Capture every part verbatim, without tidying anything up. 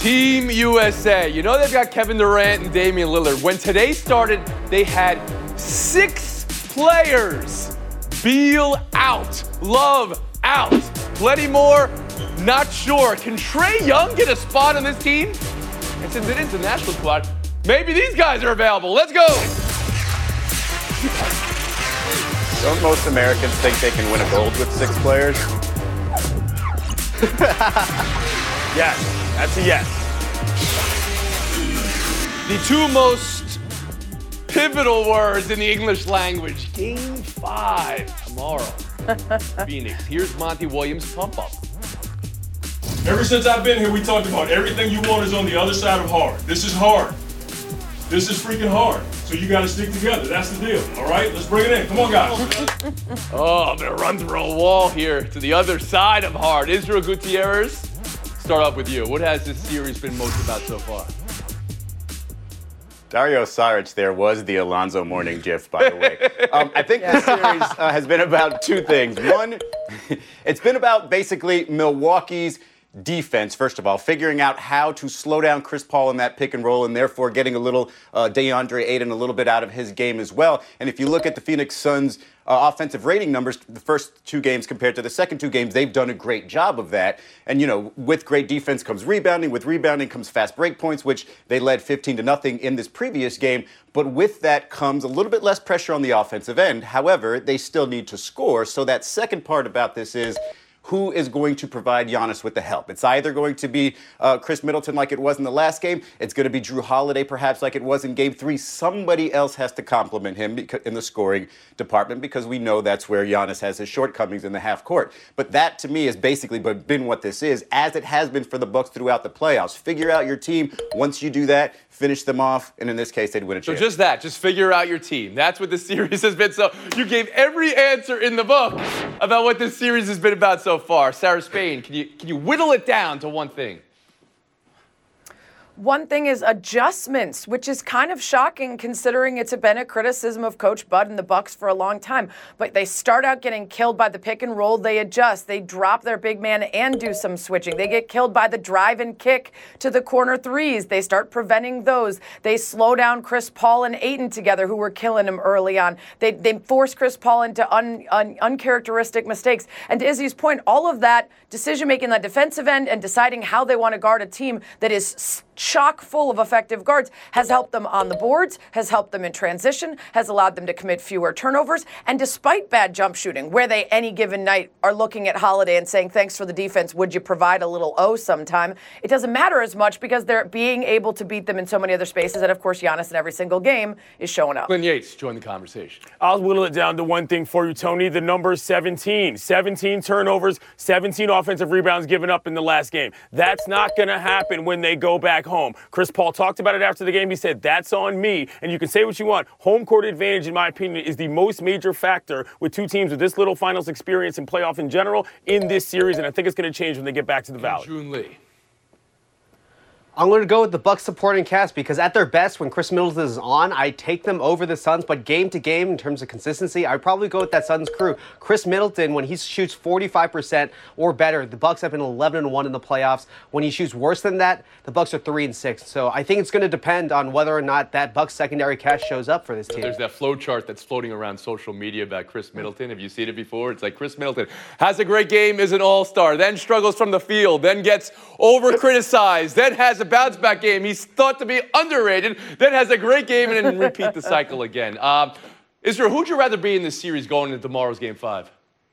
Team U S A. You know they've got Kevin Durant and Damian Lillard. When today started, they had six players. Beal out. Love out. Plenty more? Not sure. Can Trae Young get a spot on this team? And since it is the national squad, maybe these guys are available. Let's go. Don't most Americans think they can win a gold with six players? Yes, that's a yes. The two most pivotal words in the English language. Game five tomorrow. Phoenix. Here's Monty Williams' pump up. Ever since I've been here, we talked about everything you want is on the other side of hard. This is hard. This is freaking hard. So you got to stick together. That's the deal. All right? Let's bring it in. Come on, guys. Oh, I'm going to run through a wall here to the other side of hard. Israel Gutierrez, start off with you. What has this series been most about so far? Dario Saric there was the Alonzo Mourning gif, by the way. Um, I think this series uh, has been about two things. One, it's been about basically Milwaukee's defense, first of all, figuring out how to slow down Chris Paul in that pick and roll and therefore getting a little uh, DeAndre Ayton a little bit out of his game as well. And if you look at the Phoenix Suns' uh, offensive rating numbers, the first two games compared to the second two games, they've done a great job of that. And, you know, with great defense comes rebounding. With rebounding comes fast break points, which they led fifteen to nothing in this previous game. But with that comes a little bit less pressure on the offensive end. However, they still need to score. So that second part about this is, who is going to provide Giannis with the help? It's either going to be uh, Chris Middleton like it was in the last game. It's going to be Drew Holiday perhaps like it was in game three. Somebody else has to complement him in the scoring department because we know that's where Giannis has his shortcomings in the half court. But that to me has basically been what this is, as it has been for the Bucks throughout the playoffs. Figure out your team. Once you do that, finish them off, and in this case, they'd win a So championship. just that, just figure out your team. That's what this series has been. So you gave every answer in the book about what this series has been about so far. Sarah Spain, can you can you whittle it down to one thing? One thing is adjustments, which is kind of shocking considering it's been a criticism of Coach Bud and the Bucks for a long time. But they start out getting killed by the pick and roll. They adjust. They drop their big man and do some switching. They get killed by the drive and kick to the corner threes. They start preventing those. They slow down Chris Paul and Ayton together, who were killing him early on. They they force Chris Paul into un, un, uncharacteristic mistakes. And to Izzy's point, all of that decision-making on the defensive end and deciding how they want to guard a team that is chock full of effective guards has helped them on the boards, has helped them in transition, has allowed them to commit fewer turnovers. And despite bad jump shooting, where they any given night are looking at Holiday and saying, thanks for the defense, would you provide a little O sometime? It doesn't matter as much because they're being able to beat them in so many other spaces. And of course, Giannis in every single game is showing up. Clint Yates, join the conversation. I'll whittle it down to one thing for you, Tony. The number is seventeen. seventeen turnovers, seventeen offensive rebounds given up in the last game. That's not going to happen when they go back home. Chris Paul talked about it after the game. He said, that's on me. And you can say what you want. Home court advantage, in my opinion, is the most major factor with two teams with this little finals experience and playoff in general in this series. And I think it's going to change when they get back to the Valley. June Lee. I'm going to go with the Bucks supporting cast because at their best, when Chris Middleton is on, I take them over the Suns. But game to game, in terms of consistency, I'd probably go with that Suns crew. Chris Middleton, when he shoots forty-five percent or better, the Bucks have been eleven and one in the playoffs. When he shoots worse than that, the Bucks are three and six. So I think it's going to depend on whether or not that Bucks secondary cast shows up for this team. There's that flow chart that's floating around social media about Chris Middleton. Have you seen it before? It's like Chris Middleton has a great game, is an all-star, then struggles from the field, then gets over-criticized, then has a bounce-back game. He's thought to be underrated, then has a great game, and then repeat the cycle again. Um, Israel, who'd you rather be in this series going into tomorrow's Game five?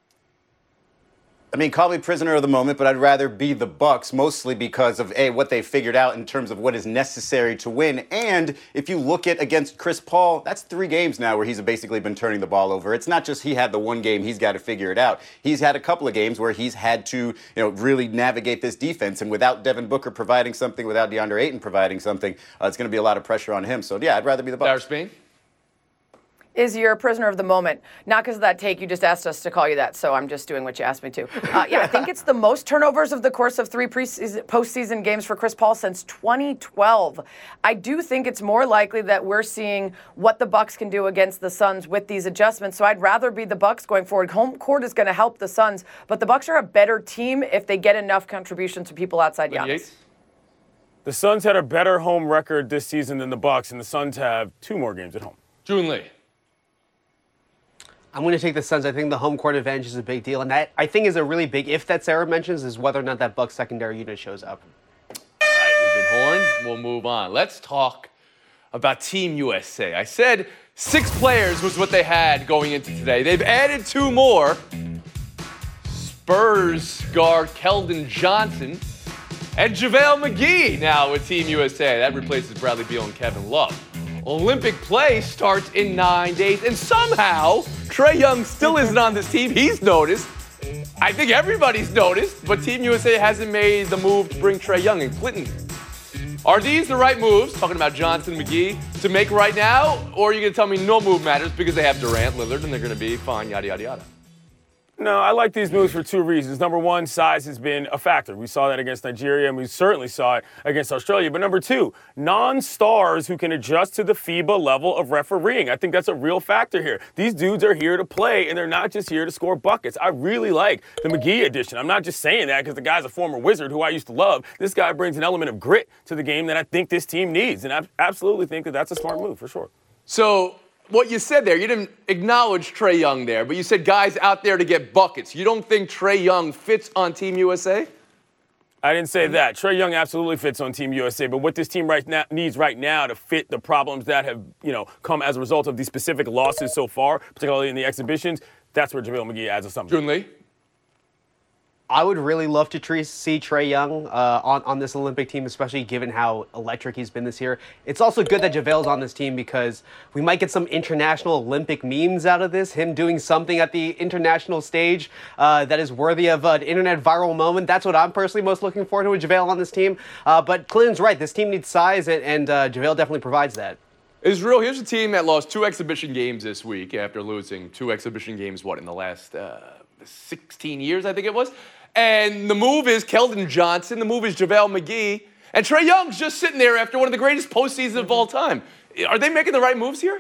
I mean, call me prisoner of the moment, but I'd rather be the Bucks, mostly because of, A, what they figured out in terms of what is necessary to win. And if you look at against Chris Paul, that's three games now where he's basically been turning the ball over. It's not just he had the one game, he's got to figure it out. He's had a couple of games where he's had to, you know, really navigate this defense. And without Devin Booker providing something, without DeAndre Ayton providing something, uh, it's going to be a lot of pressure on him. So, yeah, I'd rather be the Bucks. Sarah Spain? Is you're a prisoner of the moment. Not because of that take. You just asked us to call you that, so I'm just doing what you asked me to. Uh, yeah, I think it's the most turnovers of the course of three preseason, postseason games for Chris Paul since twenty twelve. I do think it's more likely that we're seeing what the Bucks can do against the Suns with these adjustments. So I'd rather be the Bucks going forward. Home court is going to help the Suns, but the Bucks are a better team if they get enough contributions from people outside Giannis. The Suns had a better home record this season than the Bucks, and the Suns have two more games at home. June Lee. I'm going to take the Suns. I think the home court advantage is a big deal, and that I think is a really big if that Sarah mentions is whether or not that Bucks secondary unit shows up. All right, we've been horned. We'll move on. Let's talk about Team U S A. I said six players was what they had going into today. They've added two more. Spurs guard Keldon Johnson and JaVale McGee now with Team U S A. That replaces Bradley Beal and Kevin Love. Olympic play starts in nine days, and somehow Trae Young still isn't on this team. He's noticed. I think everybody's noticed, but Team U S A hasn't made the move to bring Trae Young and Clinton. Are these the right moves, talking about Johnson, McGee, to make right now, or are you going to tell me no move matters because they have Durant, Lillard, and they're going to be fine, yada, yada, yada? No, I like these moves for two reasons. Number one, size has been a factor. We saw that against Nigeria, and we certainly saw it against Australia. But number two, non-stars who can adjust to the FIBA level of refereeing. I think that's a real factor here. These dudes are here to play, and they're not just here to score buckets. I really like the McGee addition. I'm not just saying that because the guy's a former Wizard who I used to love. This guy brings an element of grit to the game that I think this team needs, and I absolutely think that that's a smart move for sure. So what you said there, you didn't acknowledge Trae Young there, but you said guys out there to get buckets. You don't think Trae Young fits on Team U S A? I didn't say that. Trae Young absolutely fits on Team U S A, but what this team right now needs right now to fit the problems that have, you know, come as a result of these specific losses so far, particularly in the exhibitions, that's where JaVale McGee adds a something. June Lee? I would really love to tre- see Trae Young uh, on, on this Olympic team, especially given how electric he's been this year. It's also good that JaVale's on this team because we might get some international Olympic memes out of this, him doing something at the international stage uh, that is worthy of an internet viral moment. That's what I'm personally most looking forward to with JaVale on this team. Uh, but Clinton's right. This team needs size, and, and uh, JaVale definitely provides that. Israel, here's a team that lost two exhibition games this week after losing two exhibition games, what, in the last uh, sixteen years, I think it was? And the move is Keldon Johnson. The move is JaVale McGee. And Trae Young's just sitting there after one of the greatest postseasons of all time. Are they making the right moves here?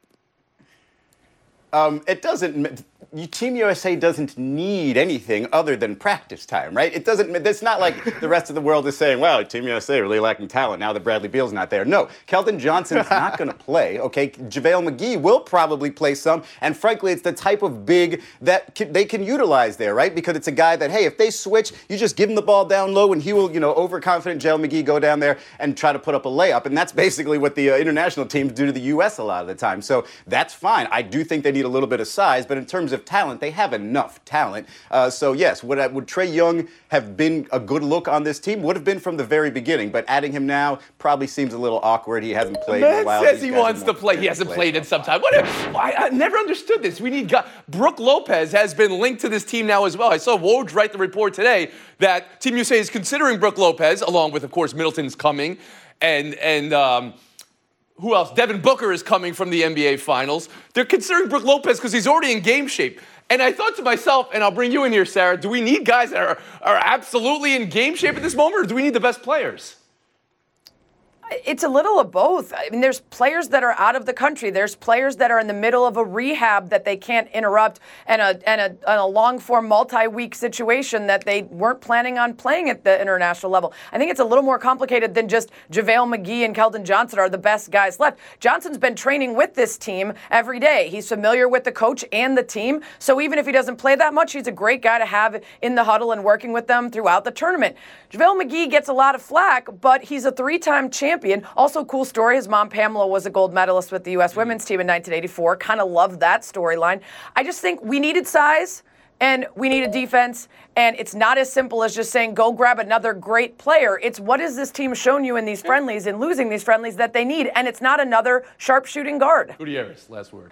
Um, it doesn't. Team U S A doesn't need anything other than practice time, right? It doesn't. It's not like the rest of the world is saying, "Wow, Team U S A really lacking talent now that Bradley Beal's not there." No, Keldon Johnson's not going to play. Okay, JaVale McGee will probably play some, and frankly, it's the type of big that can, they can utilize there, right? Because it's a guy that, hey, if they switch, you just give him the ball down low, and he will, you know, overconfident JaVale McGee go down there and try to put up a layup, and that's basically what the uh, international teams do to the U S a lot of the time. So that's fine. I do think they need a little bit of size, but in terms of talent, they have enough talent. Uh, so yes, would, would Trae Young have been a good look on this team? Would have been from the very beginning, but adding him now probably seems a little awkward. He hasn't played in a while. Man says he wants to play. He hasn't played in some time. What a, I, I never understood this. We need guys. Brooke Lopez has been linked to this team now as well. I saw Woj write the report today that Team U S A is considering Brooke Lopez, along with, of course, Middleton's coming, and and. Um, Who else? Devin Booker is coming from the N B A Finals. They're considering Brooke Lopez because he's already in game shape. And I thought to myself, and I'll bring you in here, Sarah, do we need guys that are, are absolutely in game shape at this moment, or do we need the best players? It's a little of both. I mean, there's players that are out of the country. There's players that are in the middle of a rehab that they can't interrupt, and a and a, and a long-form, multi-week situation that they weren't planning on playing at the international level. I think it's a little more complicated than just JaVale McGee and Keldon Johnson are the best guys left. Johnson's been training with this team every day. He's familiar with the coach and the team, so even if he doesn't play that much, he's a great guy to have in the huddle and working with them throughout the tournament. JaVale McGee gets a lot of flack, but he's a three-time champion. Also, cool story. His mom, Pamela, was a gold medalist with the U S women's team in nineteen eighty-four. Kind of loved that storyline. I just think we needed size and we needed defense. And it's not as simple as just saying, go grab another great player. It's what has this team shown you in these friendlies and losing these friendlies that they need? And it's not another sharpshooting guard. Gutierrez, last word.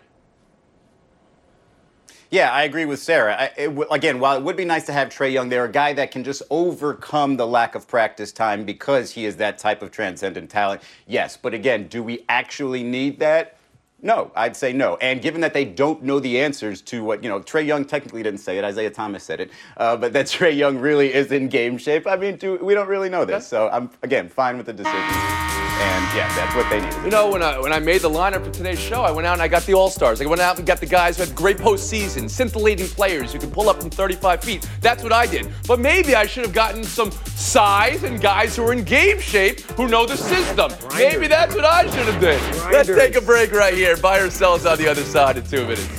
Yeah, I agree with Sarah. I, it w- again, while it would be nice to have Trae Young there, a guy that can just overcome the lack of practice time because he is that type of transcendent talent, yes. But again, do we actually need that? No, I'd say no. And given that they don't know the answers to what, you know, Trae Young technically didn't say it, Isaiah Thomas said it, uh, but that Trae Young really is in game shape, I mean, do, we don't really know this. So I'm, again, fine with the decision. And yeah, that's what they needed. You know, when I when I made the lineup for today's show, I went out and I got the all-stars. I went out and got the guys who had great postseason, scintillating players who can pull up from thirty-five feet. That's what I did. But maybe I should have gotten some size and guys who are in game shape who know the system. Maybe that's what I should have done. Let's take a break right here. Buy or sell us on the other side in two minutes.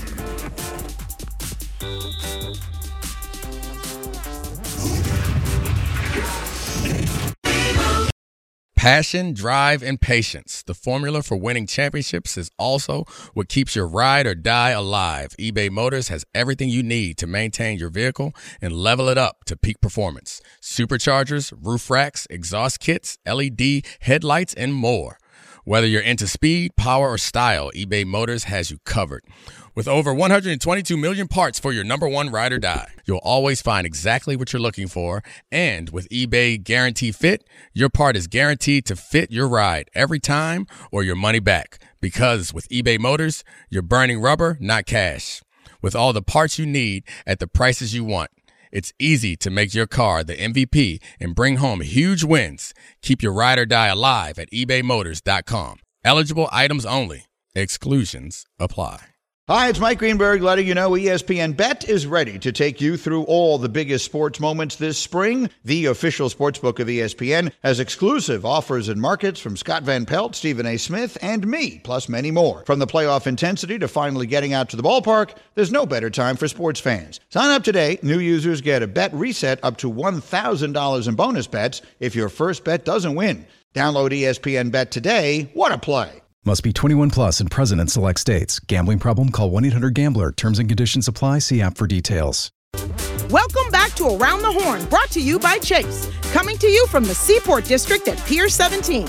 Passion, drive, and patience. The formula for winning championships is also what keeps your ride or die alive. eBay Motors has everything you need to maintain your vehicle and level it up to peak performance. Superchargers, roof racks, exhaust kits, L E D headlights, and more. Whether you're into speed, power, or style, eBay Motors has you covered. With over one hundred twenty-two million parts for your number one ride or die, you'll always find exactly what you're looking for. And with eBay Guarantee Fit, your part is guaranteed to fit your ride every time or your money back. Because with eBay Motors, you're burning rubber, not cash. With all the parts you need at the prices you want, it's easy to make your car the M V P and bring home huge wins. Keep your ride or die alive at ebay motors dot com. Eligible items only. Exclusions apply. Hi, it's Mike Greenberg letting you know E S P N Bet is ready to take you through all the biggest sports moments this spring. The official sportsbook of E S P N has exclusive offers and markets from Scott Van Pelt, Stephen A. Smith, and me, plus many more. From the playoff intensity to finally getting out to the ballpark, there's no better time for sports fans. Sign up today. New users get a bet reset up to one thousand dollars in bonus bets if your first bet doesn't win. Download E S P N Bet today. What a play. Must be twenty-one plus and present in select states. Gambling problem? Call one eight hundred gambler. Terms and conditions apply. See app for details. Welcome back to Around the Horn, brought to you by Chase. Coming to you from the Seaport District at Pier seventeen.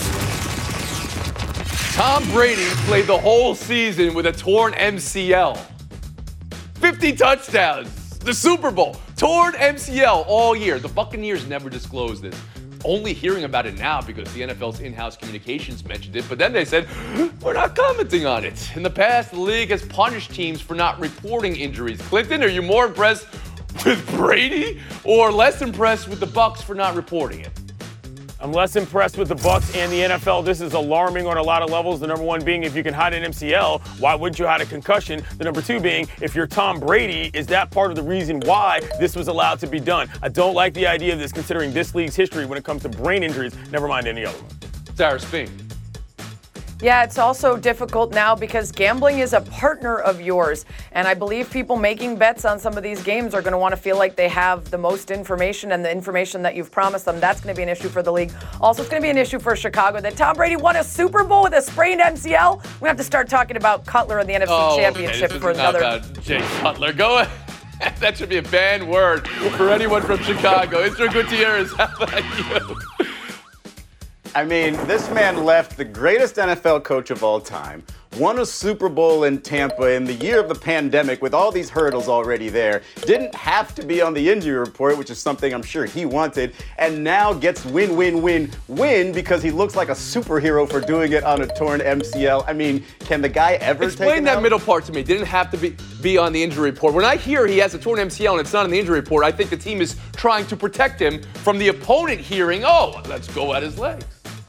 Tom Brady played the whole season with a torn M C L. fifty touchdowns. The Super Bowl. Torn M C L all year. The Buccaneers never disclosed this. Only hearing about it now because the N F L's in-house communications mentioned it, but then they said, we're not commenting on it. In the past, the league has punished teams for not reporting injuries. Clinton, are you more impressed with Brady or less impressed with the Bucs for not reporting it? I'm less impressed with the Bucs and the N F L. This is alarming on a lot of levels. The number one being, if you can hide an M C L, why wouldn't you hide a concussion? The number two being, if you're Tom Brady, is that part of the reason why this was allowed to be done? I don't like the idea of this, considering this league's history when it comes to brain injuries, never mind any other one. Sarah Spink. Yeah, it's also difficult now because gambling is a partner of yours. And I believe people making bets on some of these games are going to want to feel like they have the most information and the information that you've promised them. That's going to be an issue for the league. Also, it's going to be an issue for Chicago that Tom Brady won a Super Bowl with a sprained M C L. We have to start talking about Cutler and the N F C oh, Championship okay. for another. About Jay Cutler. Go ahead. That should be a banned word for anyone from Chicago. Isra Gutierrez, how about you? I mean, this man left the greatest N F L coach of all time, won a Super Bowl in Tampa in the year of the pandemic with all these hurdles already there, didn't have to be on the injury report, which is something I'm sure he wanted, and now gets win, win, win, win because he looks like a superhero for doing it on a torn M C L. I mean, can the guy ever take Explain that out? middle part to me. Didn't have to be, be on the injury report. When I hear he has a torn M C L and it's not on the injury report, I think the team is trying to protect him from the opponent hearing, oh, let's go at his legs.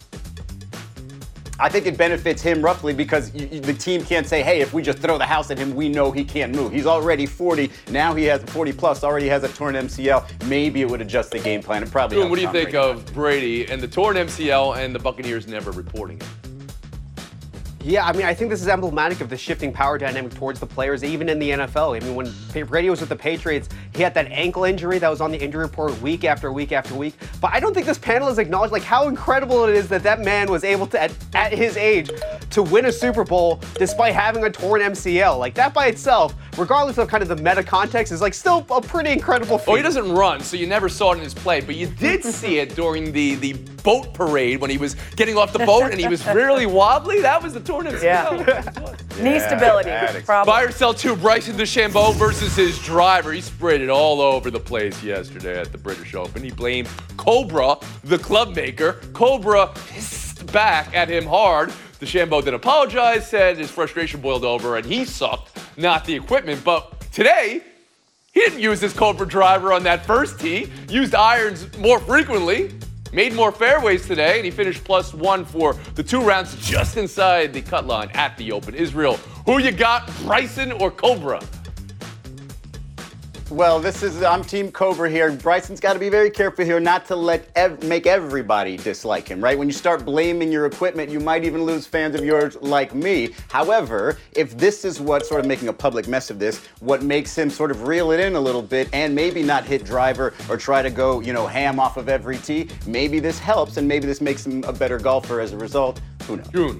I think it benefits him roughly because you, you, the team can't say, hey, if we just throw the house at him, we know he can't move. He's already forty. Now he has forty plus, already has a torn M C L. Maybe it would adjust the game plan. It probably Dude, what do you Tom think Brady. of Brady and the torn M C L and the Buccaneers never reporting it? Yeah, I mean, I think this is emblematic of the shifting power dynamic towards the players, even in the N F L. I mean, when Brady was with the Patriots, he had that ankle injury that was on the injury report week after week after week. But I don't think this panel has acknowledged like how incredible it is that that man was able to, at, at his age, to win a Super Bowl despite having a torn M C L. Like that by itself, regardless of kind of the meta context, is like still a pretty incredible feat. Oh, he doesn't run, so you never saw it in his play, but you did see it during the, the boat parade when he was getting off the boat and he was really wobbly. That was the torn M C L. Yeah. Knee stability. Problem. Buy or sell two, Bryson DeChambeau versus his driver. He sprayed it all over the place yesterday at the British Open. He blamed Cobra, the club maker. Cobra hissed back at him hard. DeChambeau didn't apologize, said his frustration boiled over and he sucked, not the equipment. But today, he didn't use his Cobra driver on that first tee, used irons more frequently. made more fairways today, and he finished plus one for the two rounds just inside the cut line at the Open. Israel, who you got, Bryson or Cobra? Well, this is, I'm Team Cobra here. Bryson's got to be very careful here not to let ev- make everybody dislike him, right? When you start blaming your equipment, you might even lose fans of yours like me. However, if this is what sort of making a public mess of this, what makes him sort of reel it in a little bit and maybe not hit driver or try to go, you know, ham off of every tee, maybe this helps and maybe this makes him a better golfer as a result. Who knows? June.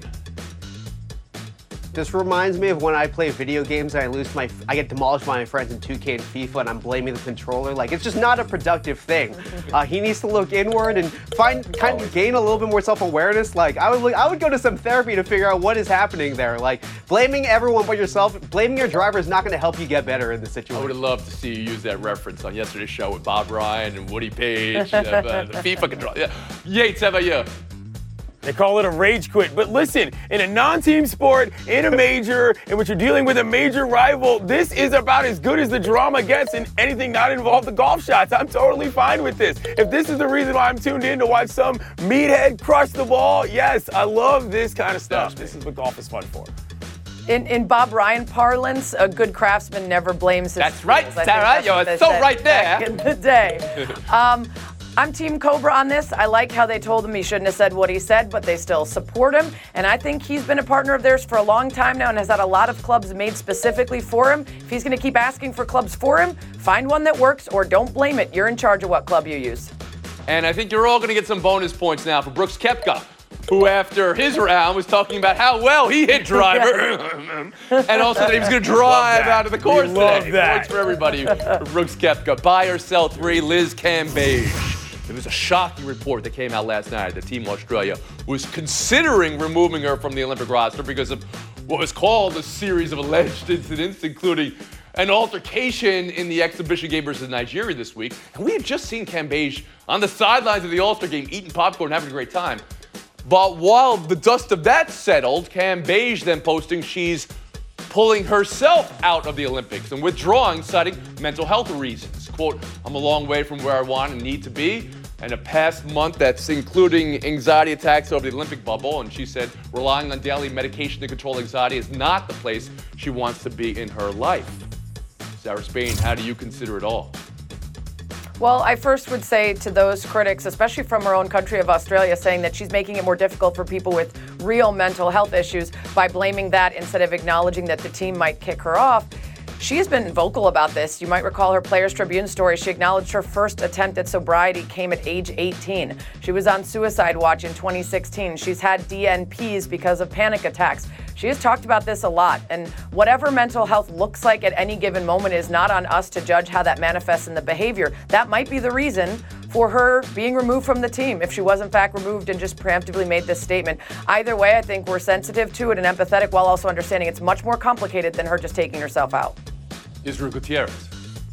This reminds me of when I play video games and I lose my, I get demolished by my friends in two K and FIFA, and I'm blaming the controller. Like, it's just not a productive thing. Uh, he needs to look inward and find, kind of gain a little bit more self-awareness. Like, I would, I would go to some therapy to figure out what is happening there. Like, blaming everyone but yourself, blaming your driver is not going to help you get better in this situation. I would have loved to see you use that reference on yesterday's show with Bob Ryan and Woody Page, the, uh, the FIFA controller. Yeah. Yates, how about you? They call it a rage quit. But listen, in a non-team sport, in a major, in which you're dealing with a major rival, this is about as good as the drama gets in anything not involve the golf shots. I'm totally fine with this. If this is the reason why I'm tuned in to watch some meathead crush the ball, yes, I love this kind of stuff. This is what golf is fun for. In, in Bob Ryan parlance, a good craftsman never blames his That's right, tools. Sarah. You're so right there. Back in the day. um, I'm Team Cobra on this. I like how they told him he shouldn't have said what he said, but they still support him. And I think he's been a partner of theirs for a long time now and has had a lot of clubs made specifically for him. If he's going to keep asking for clubs for him, find one that works or don't blame it. You're in charge of what club you use. And I think you're all going to get some bonus points now for Brooks Koepka, who after his round was talking about how well he hit driver and also that he was going to drive out of the course we love today. That. Points for everybody for Brooks Koepka. Buy or sell three, Liz Cambage. It was a shocking report that came out last night that Team Australia was considering removing her from the Olympic roster because of what was called a series of alleged incidents, including an altercation in the exhibition game versus Nigeria this week. And we had just seen Cambage on the sidelines of the All-Star game eating popcorn and having a great time. But while the dust of that settled, Cambage then posting she's pulling herself out of the Olympics and withdrawing, citing mental health reasons. Quote, I'm a long way from where I want and need to be. And a past month that's including anxiety attacks over the Olympic bubble. And she said relying on daily medication to control anxiety is not the place she wants to be in her life. Sarah Spain, how do you consider it all? Well, I first would say to those critics, especially from our own country of Australia, saying that she's making it more difficult for people with real mental health issues by blaming that instead of acknowledging that the team might kick her off. She has been vocal about this. You might recall her Players Tribune story. She acknowledged her first attempt at sobriety came at age eighteen. She was on suicide watch in twenty sixteen. She's had D N Ps because of panic attacks. She has talked about this a lot, and whatever mental health looks like at any given moment is not on us to judge how that manifests in the behavior. That might be the reason for her being removed from the team if she was in fact removed and just preemptively made this statement. Either way, I think we're sensitive to it and empathetic while also understanding it's much more complicated than her just taking herself out. Israel Gutierrez.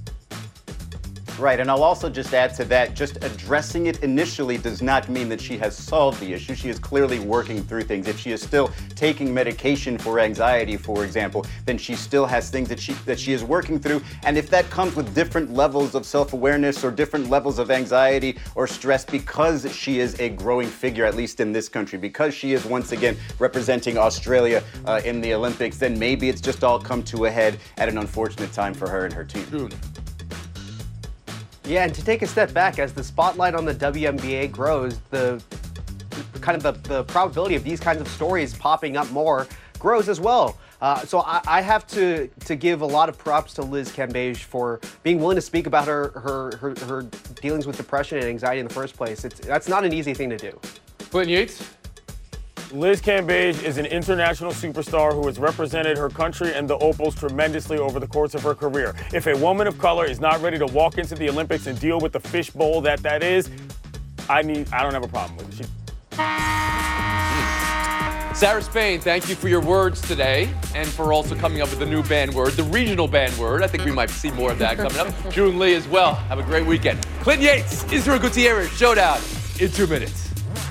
Right, and I'll also just add to that, just addressing it initially does not mean that she has solved the issue. She is clearly working through things. If she is still taking medication for anxiety, for example, then she still has things that she that she is working through. And if that comes with different levels of self-awareness or different levels of anxiety or stress because she is a growing figure, at least in this country, because she is once again representing Australia uh, in the Olympics, then maybe it's just all come to a head at an unfortunate time for her and her team. June. Yeah, and to take a step back, as the spotlight on the W N B A grows, the kind of the, the probability of these kinds of stories popping up more grows as well. Uh, so I, I have to to give a lot of props to Liz Cambage for being willing to speak about her her, her, her dealings with depression and anxiety in the first place. It's, that's not an easy thing to do. Clinton Yates. Liz Cambage is an international superstar who has represented her country and the Opals tremendously over the course of her career. If a woman of color is not ready to walk into the Olympics and deal with the fishbowl that that is, I need I don't have a problem with it. She- Sarah Spain, thank you for your words today and for also coming up with the new band word, the regional band word. I think we might see more of that coming up. June Lee as well. Have a great weekend. Clinton Yates, Israel Gutierrez, Showdown in two minutes.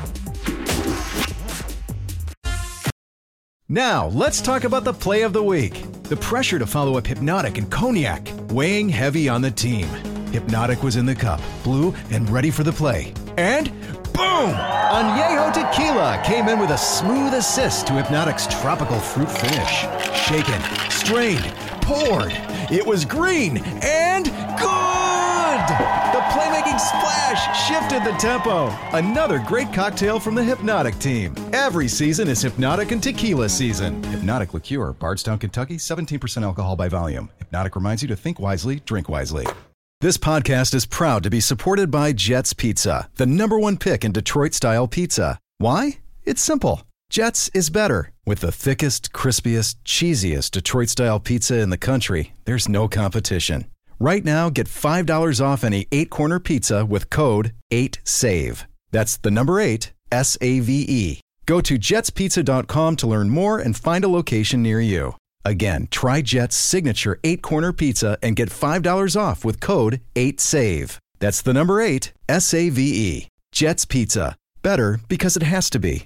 Now, let's talk about the play of the week. The pressure to follow up Hypnotic and Cognac, weighing heavy on the team. Hypnotic was in the cup, blue, and ready for the play. And Boom! Añejo Tequila came in with a smooth assist to Hypnotic's tropical fruit finish. Shaken, strained, poured. It was green and good! The playmaking splash shifted the tempo. Another great cocktail from the Hypnotic team. Every season is Hypnotic and Tequila season. Hypnotic Liqueur, Bardstown, Kentucky, seventeen percent alcohol by volume. Hypnotic reminds you to think wisely, drink wisely. This podcast is proud to be supported by Jets Pizza, the number one pick in Detroit-style pizza. Why? It's simple. Jets is better. With the thickest, crispiest, cheesiest Detroit-style pizza in the country, there's no competition. Right now, get five dollars off any eight-corner pizza with code eight save. That's the number eight, S A V E. Go to jets pizza dot com to learn more and find a location near you. Again, try Jet's signature eight-corner pizza and get five dollars off with code eight save. That's the number eight, S A V E. Jet's Pizza. Better because it has to be.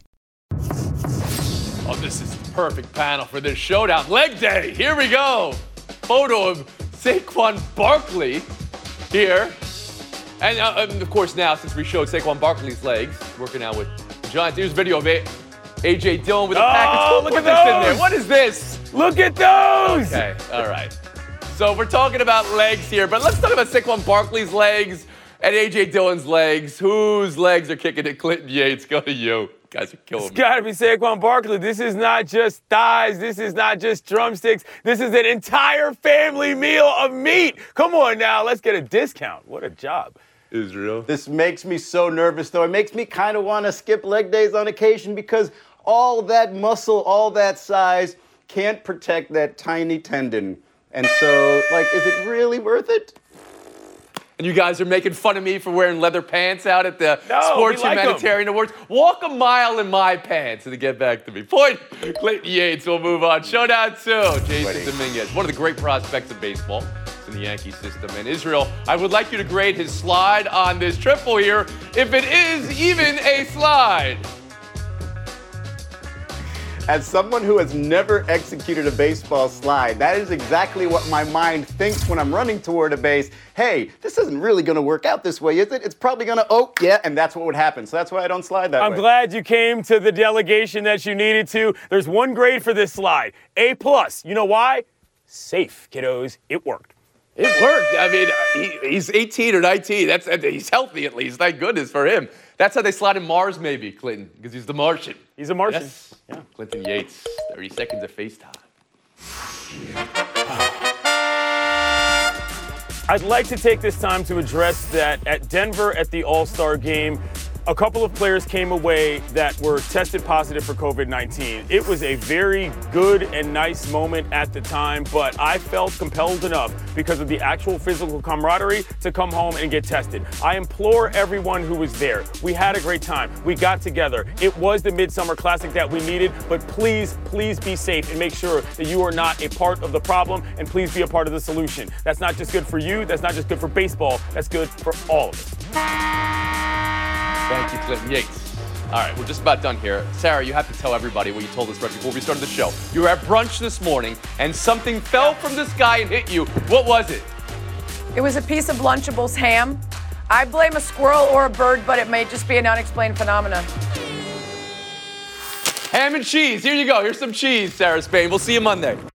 Oh, this is the perfect panel for this showdown. Leg day. Here we go. Photo of Saquon Barkley here. And, uh, and of course now, since we showed Saquon Barkley's legs, working out with the Giants, here's a video of A J Dillon with a Oh, package. look Put at this in there. those. What is this? Look at those! Okay, all right. So we're talking about legs here, but let's talk about Saquon Barkley's legs and A J Dillon's legs. Whose legs are kicking it? Clinton Yates, go to you. You guys are killing It's me. got to be Saquon Barkley. This is not just thighs. This is not just drumsticks. This is an entire family meal of meat. Come on now, let's get a discount. What a job. Israel. This makes me so nervous, though. It makes me kind of want to skip leg days on occasion because all that muscle, all that size can't protect that tiny tendon. And so, like, is it really worth it? And you guys are making fun of me for wearing leather pants out at the No, Sports we like 'em. Humanitarian Awards. Walk a mile in my pants and get back to me. Point, Clayton Yates, we'll move on. Showdown two, Jason Sweaty. Dominguez, one of the great prospects of baseball in the Yankee system. And Israel, I would like you to grade his slide on this triple here, if it is even a slide. As someone who has never executed a baseball slide, that is exactly what my mind thinks when I'm running toward a base. Hey, this isn't really going to work out this way, is it? It's probably going to, oh, yeah, and that's what would happen. So that's why I don't slide that I'm way. glad you came to the delegation that you needed to. There's one grade for this slide. A plus. You know why? Safe, kiddos. It worked. It worked. I mean, he, he's eighteen or nineteen. That's he's healthy at least. Thank goodness for him. That's how they slide in Mars, maybe, Clinton, because he's the Martian. He's a Martian. Yes. Yeah. Clinton Yates, thirty seconds of FaceTime. I'd like to take this time to address that at Denver at the All-Star game, a couple of players came away that were tested positive for covid nineteen. It was a very good and nice moment at the time, but I felt compelled enough because of the actual physical camaraderie to come home and get tested. I implore everyone who was there. We had a great time. We got together. It was the Midsummer Classic that we needed, but please, please be safe and make sure that you are not a part of the problem, and please be a part of the solution. That's not just good for you. That's not just good for baseball. That's good for all of us. Thank you, Clinton Yates. All right, we're just about done here. Sarah, you have to tell everybody what you told us right before we started the show. You were at brunch this morning, and something fell from the sky and hit you. What was it? It was a piece of Lunchables ham. I blame a squirrel or a bird, but it may just be an unexplained phenomenon. Ham and cheese. Here you go. Here's some cheese, Sarah Spain. We'll see you Monday.